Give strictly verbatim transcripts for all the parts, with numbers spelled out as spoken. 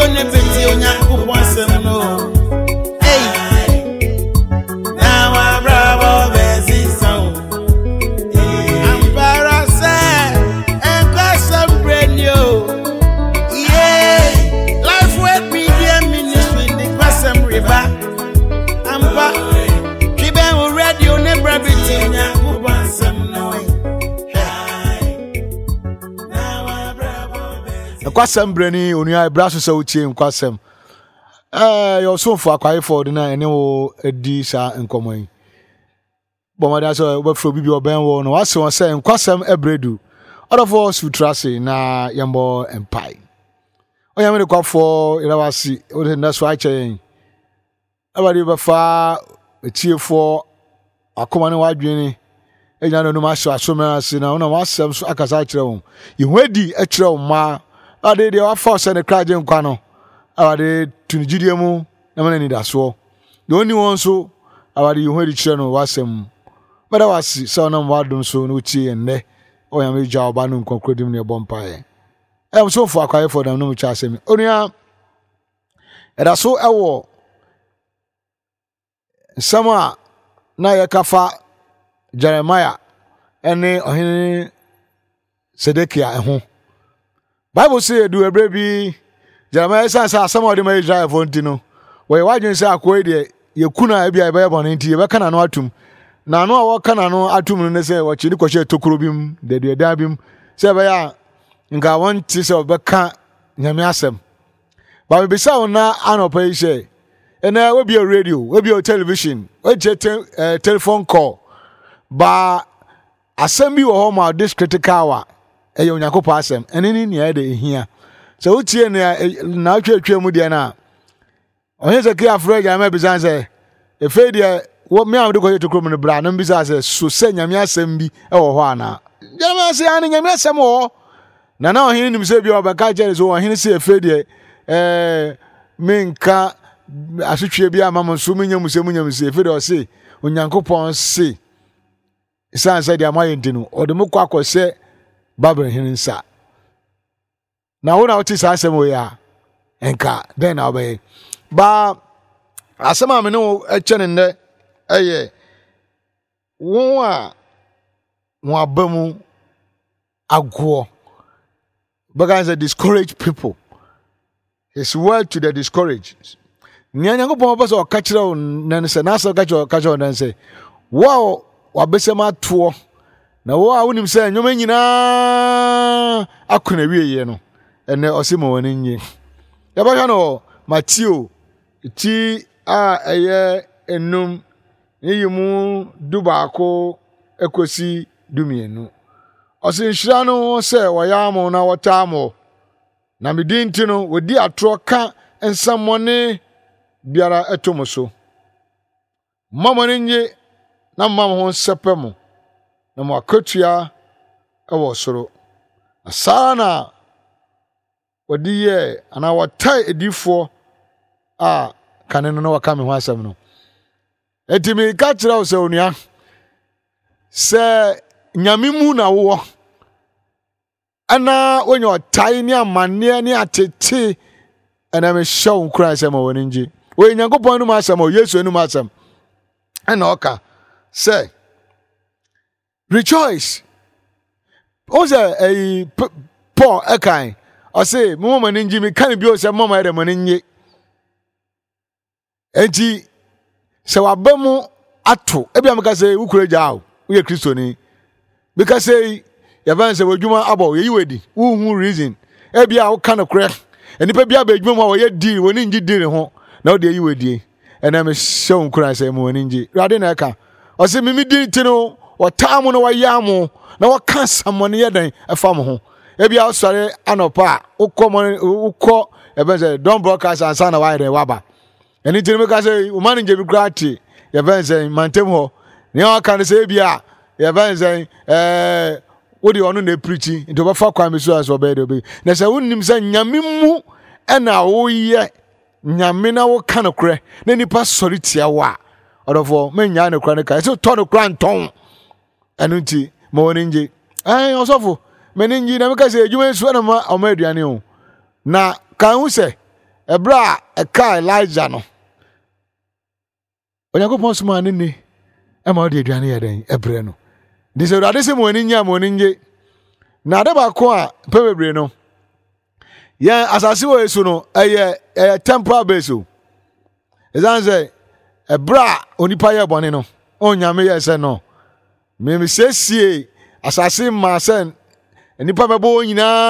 radio ne beti onyankopon sem no. Hey. Now I bravo bezi sound. I'm parase and got some brand new. Yeah. Life with media ministry the person river. I'm back. Kiben radio ne beti onyankopon sem no. Kwasem brani onua braso se utie kwasem eh yo so for akwai for na ene wo edi sa nkomo yi bomada so we fro bibi oben wo no wase won se kwasem ebredu odofo sutrase na yembo empai oya me kwafo irawasi o de na so ache abadi ba fa etiefo akoma ne wadwene enya no no ma so asomera se na ona wasem so akasa kire won ihwadi a kire won ma ade de wa force ne kraje nkwa no ade tunigidie mu na mana ni daso de oni won so ade yuhuri kire no wasem bada wasi so na mwadum so no tie enne o ya me ja oba no nkonkrodim ne bompa e e so fo akwaye for dem no mu cha asemi onua era so ewo sama na ye kafa Jeremiah ene ohene Sedekia eho Bible say do ebre bi Jeremiah say say asem odi ma Israel fo ntino we wadwen say akoe de ye kuna bia be bon nti ye be kana no atum na no a wo kana no atum no say wo chi ni kwhye tokuro bim de de da bim say be ya nga won ti say be ka nyame asem ba be say ona anopa yi say ena we bi radio we bi television we je te, telephone call ba asem bi wo ho ma this critical wa e yo nyakopa asem ene ni ne de hia so utie na na atwatwa mu de na onye ze kia afre ya ma bizan se e fe de wo me am de ko to krom ne bra no bizan se so se nyame asem bi e wo ho ana nyame se ani nyame asem wo na na ohin nim se bi obaka jere so ohin se e fe de eh menka asotwe bi amam so munyam se munyam se e fe de o se onyankopon se isan se de amaye ntinu o de mukwa akose Babel hinsa na wona oti sa asem we ya enka den na obey ba asema me no e chene ne eye won a won abamu agwo because they discourage people. His word to the discouraged nyanya go pon obaso ka kire o nan se na so ka kire ka kire nan se wow wabesema to na wo a wonim se nyoma nyina akona wieye no ene osimo woni nyi ya ba no Matthew ti a eye enum yimu dubaako ekosi dumienu osin hira no se woyamo na wotamo na medinti no wodi atro ka ensamone biara etomoso mamone nyi na mam ho sepemo na mwakotua ewo soro asana wadiye ana watai edifo a kaneno no wakame ho asem no etimi ka kira o se onua se nyamemu na wo ana onyo otai ni amane ni atete ana me show Christ am woni nji we nyankopon no ma asem o Yesu no ma asem ana oka say rejoice. Oze a Paul ekai. O say mama ninji me kan bi o say mama ere mo ninye. Enti se wabamu ato ebi amaka say ukure jao. We Kristo ni. Because say ya ban say wadwuma abo ye yiwedi. Wo hu reason. Ebi a wo kan kure. Enipa bi abadwuma mo wo ye di woni nji di ho. Na wo de yiwedi. Ena me show nkura say mo ninji. Rade na eka. O say mimi di tino watamu no wayamu na wakansa mone yeden efam ho ebia osore anopa ukọ ukọ ebe say don broadcast and sana wide waba eni tiri ka say o man nje bi grati ye ben say mantem ho ne o kan say ebia ye ben say eh wodi onu na preachi into ba fa kwa me so as obe de be na say wonnim say nyame mu ena wo ye nyame na wo kan kore na nipa sori tia wa odofo menya na kora ne ka so to no kora nton anunti mo ninje ai osofo meninji na meka se adwuma su na ma o ma aduane o na kan hu se ebra e ka Elijah no Onyankopɔn soma ne ni e ma odi aduane ye den ebre no di se Awurade se mo ani nya mo ani nje na ade ba ko a pe bebre no ye asase wo yesu no eye eye temporal base o ezanze ebra onipa ye bone no onyame ye se no me me sesie asase ma se enipa bebo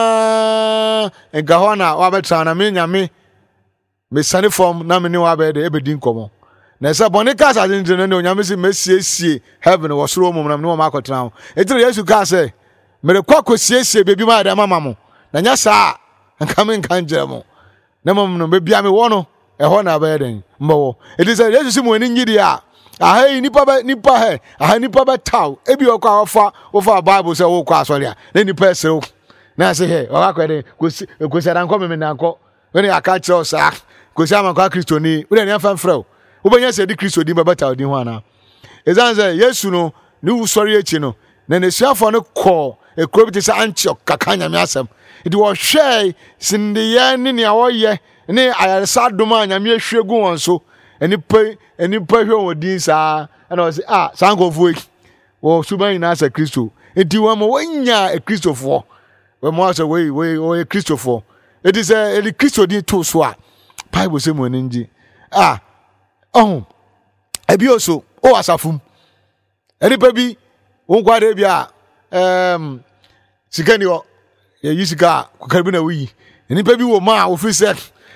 nyina enga ho na wa betra na me nyame me sane form na me ne wa be de ebedi nkomo na se bone ka asase ndre no onyame se mesiesie heaven wo soro mum na me ma akotra ho etire yesu ka se mere kwa kosiesie bebi ma da mama mo na nya saa nka me nka njere mo na mum no bebia me wo no e ho na be den mbo it is yesu si mo ani nyidi a aha nipa ba nipa he aha nipa ba taw ebi okwa ofa ofa bible say wo kwa asori a na nipa esere na say he o akwa den kosi kosi dan ko me me dan ko when you aka chiro sa kosi am kwa kristo ni we den fan frɛ wo benya say di kristo di ba taw di ho ana ezanze yesu no ni usori echi no na ne suafo no kɔ ekuro bi te say Antioch kakanya me asem it wo hwɛ sindiye ni ne awoye ni ayaresa doma nyame ahwegu won so eni pe eni pe hwe wodin saa na o say ah sankofo wo suban na asa Kristo enti wo mo wanya e Kristofo we mo asa we we o e Kristofo it is a e Kristo din to so a Bible say mo nji ah oh ebi oso o asafum eni pe bi won kwade bi a em sikani o ye yisika kokari na wi eni pe bi wo ma o fi se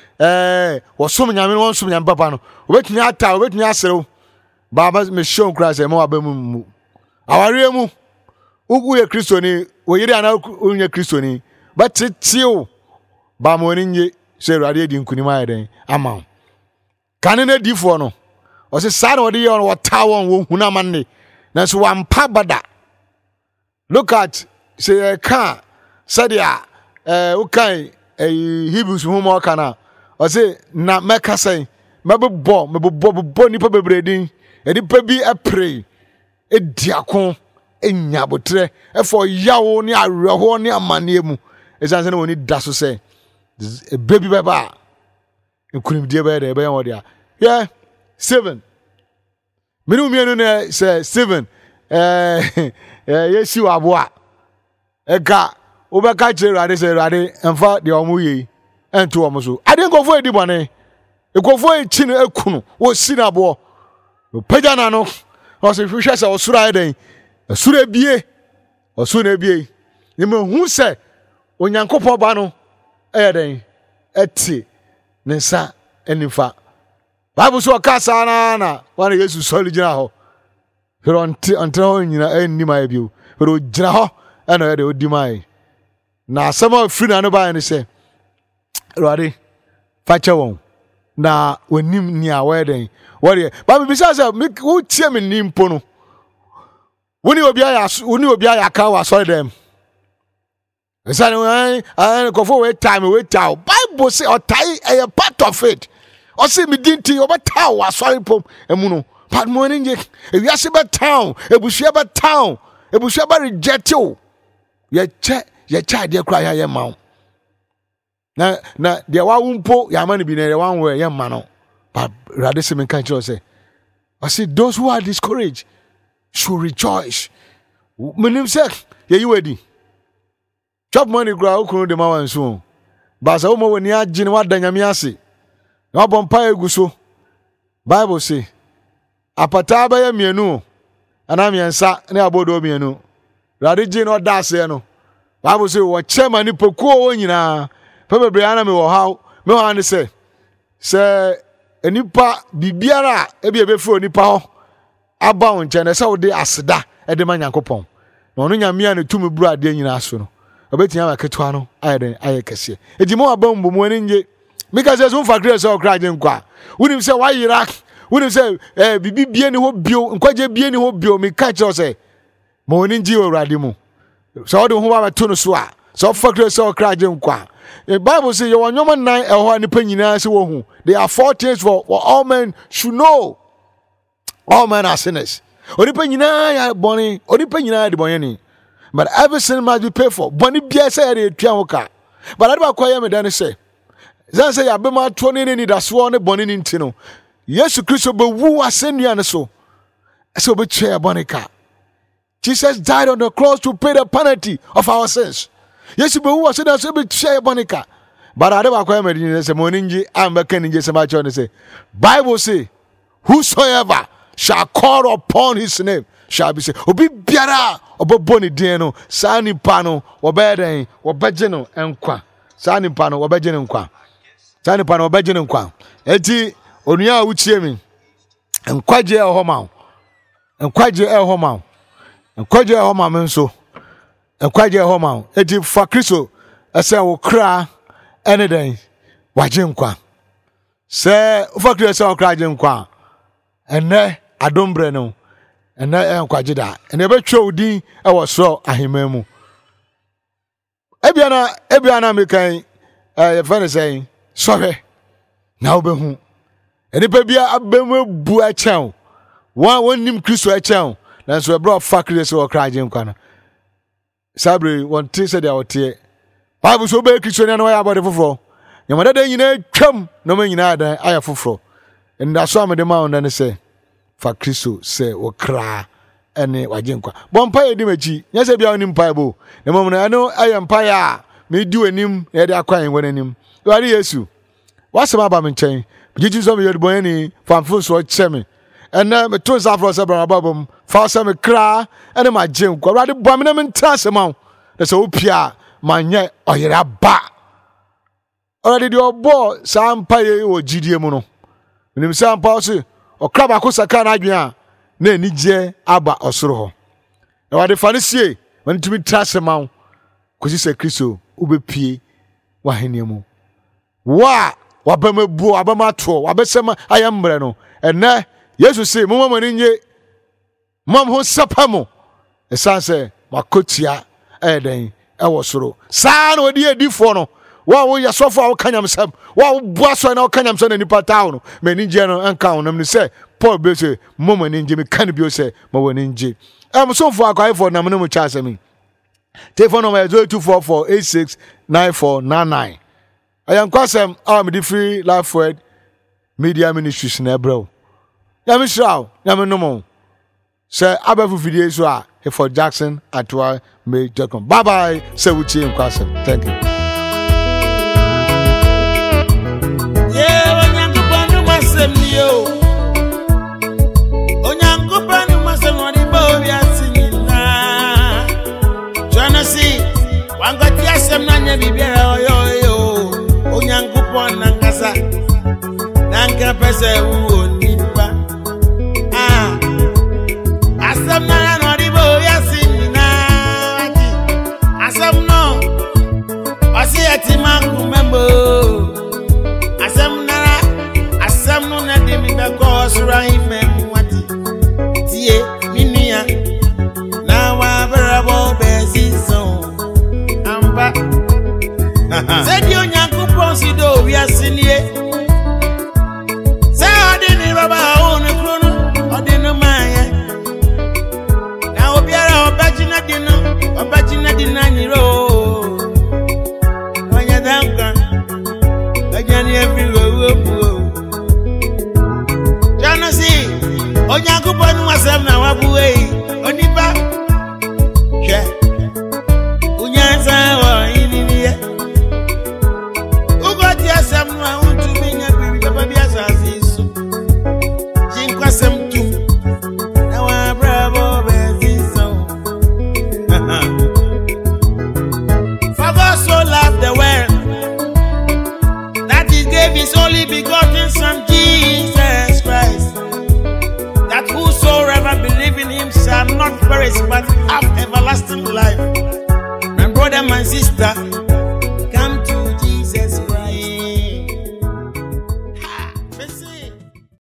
eh wosom nyame won som nyame papa no obetumi ata obetumi aserew baba me show Christ e ma wabamu mu aware mu ugu ye Kristo ni oyiri ana onye Kristo ni batetew ba mo ni nye se Awurade di nkuni ma yeden ama kane na difo no o se sa na odi ye on wota won wo huna manne na so wampa bada look at say ka sadia eh ukai Hebrews hu mo kana o say na meka say mebebo mebebo bo nipa bebredin edipa bi apre ediakon enyabotre efo yawo ni areho ni amane mu esanse na woni daso say e baby beba ekunim die be de be yan wode a yeah seven minu mienu na say seven eh yesi waboa eka obeka kire Awurade say Awurade emfa de omo yi ento omo so ade nkofo edi bone ekofo e chi no ekunu wo si na bo pagya na no o se hwehwe se osura eden osura bie osura bie ni me hu se onyankopɔ ba no eden eti ne nsa enifa Bible so ka sa na na wana Yesu sɔre gyina hɔ pero nti antra hɔ nyina enni ma bio pero gyina hɔ ɛna yɛ de odi mai na asɛm a firi na no ba ne sɛ Awurade fakyɛ wɔn na onim ni aweden wori ba bi bisa say wo tie me nimpo no woni obi aya woni obi aya ka wa sorry dem esa no eh ko for we time we taw Bible say o tai a part of it o say me dinti o ba taw wa sorry pom emu no but mo ni nje e wi ase ba town ebusia ba town ebusia ba reject you ye che ye cha de kra ya ye ma na na de wa wumpo ya ma ni bi na de wan we ye ma no but rather se men kan chiro say I say those who are discouraged should rejoice menim say ye yi wedi chop money gra okunu de ma wan so ba sa wo mo wani agine wa danyame ase na obon pa eguso Bible say apata ba ya mienu ana miensa na abodo mienu rather gine o da ase no Bible say wo chema ni pokuo wo nyina Pebebre ana me wo haw me ho ane se se enipa bibiara ebi ebefo onipa ho aba won nche na se wo de aseda e de manyankopon na ono nyame ane tumi buru ade nyina aso no obetia ma ketwa no ayeden ayekese ejimo aba mbomu ani nje mika se so mfa kire se okra je nkwa wonim se wa yira wonim se eh bibi bie ni ho bio nkwaje bie ni ho bio mika che se mo oni nji Awurade mu se wo de ho ba to no so a so fa kire se okra je nkwa. The Bible says, "You are no man nine or any penny wohu." There are four things for, for all men should know. All men are sinners. Only penny na bonny, only penny na the bonny. But every sin must be paid for. Bonny be say the pianoka. But I don't quite me then say. Zan say yabema twenty ni da so ne boni ni ntino. Yesu Kristo be wu asennua ne so. So be twa bonika. Jesus died on the cross to pay the penalty of our sins. Yesu be wu asennua so be twa bonika. But I never call me say moninji am be kan nje say ma cho ne say. Bible say whosoever shall call upon his name shall be saved. Obi biara obebo ne din no saa nipa no obeden obeje no enkwa. Saa nipa no obeje no nkwa. Saa nipa no obeje no nkwa. Enti onua a wuchie mi enkwaje e ho ma. Enkwaje e ho ma. Enkwaje e ho ma me nso. Enkwaje e ho ma. Enti fa Kristo ese wo kra ene den waje nkwa. Se fa Kristo ese wo kra waje nkwa. Ene adombre no. Ene enkwaje da. Ene be twa odin e wo so ahemamu. Ebiana ebiana me kan eh fa ne say sorry na obehu. Enipa bia abemu bu a chen. One one nim Kristo a chen. Na so e bro fa Kristo wo kra agye nkwa na. Sabre won ti se dia wote. Bible so be Kristo na no ya body foforo. Nyamada da nyina twam no ma nyina adan aya foforo. Nda so amede ma on na se fa Kristo se wo kra ene wagye nkwa. Bompa ye di machi. Nya se bia onim pa bo. Na mom na no aya mpa ya me di onim na de akwan won anim. Wari Yesu. Wasema ba me nchen. Jiji so me yodi boyani famfo so cheme. Ena me to safro se bra babom fa se me kra ene ma gye nkwa. Wari bo me na me ntrase ma. Na se opia manye oyera ba. Already the obo sampa ye wo jidie mu no. Nim sampa so okra ba ko saka na adwen a na anigye aba osoro ho. Na wade fa ne sie wani tumi trase ma. Kosi se Kristo ubepie wa heniemu. Wa wabama buo wabama to wabesema ayambre no ene Yesu se mo mamani nye mam ho sapamo esanse makotia eden e wosoro saa na odi edifo no wa wo yasofo a wo kanyamsam wa wo buaso na wo kanyamsam na nipa tawo no mani nje no anka wonam ni se Paul be se mo mamani nje me kan bi o se ma woni nje em so fo akwai fo na mo no cha asemi telephone number zero two four four eight six nine four nine nine. I am Kwasem, I'm the free life word media ministries in Ebro. Yami Shrow, Yami Nomo. Sir Abafu video so are for Jackson at why may Jacob. Bye bye, Sir Wuchi and Kwasem. Thank you. Yeah, Onyango Masem yo. Onyango Panu Masem on the bow, we are singing na. Joanna see, one got Yasem Nanya Bibera yo yo. Onyankopon nangasa nanka pese wo nipa ah asam na no ribo yasinina ati asam no osi ati mangu membo asam na asam no na de mi be ko sura himem wati tie minia na wa berabo bezizo amba said you Sido we are sinie. Say I didn't rubber on the chrono, or didn't mind. Now, Obiara or Bajina dinner, or Bajina dinner, road. When you're down, again, every road. Janasi, Onyakupan was them now, Abuay, Oniba. Yeah, Unyansa or India. Asam no I want to be na bibi papa bi asase so jinkwasam tum na wa bravo be so For God so loved the world that he gave his only begotten son Jesus Christ, that whosoever believe in him shall not perish but have everlasting life. My brother, my sister,